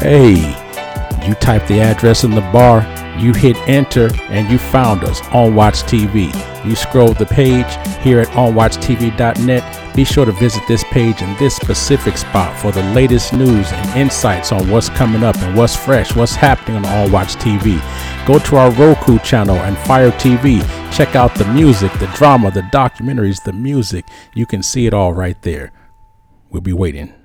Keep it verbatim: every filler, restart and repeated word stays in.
Hey, you type the address in the bar, you hit enter, and you found us on Watch T V. You scroll the page here at on watch t v dot net. Be sure to visit this page in this specific spot for the latest news and insights on what's coming up and what's fresh, what's happening on On Watch T V. Go to our Roku channel and Fire T V. Check out the music, the drama, the documentaries, the music. You can see it all right there. We'll be waiting.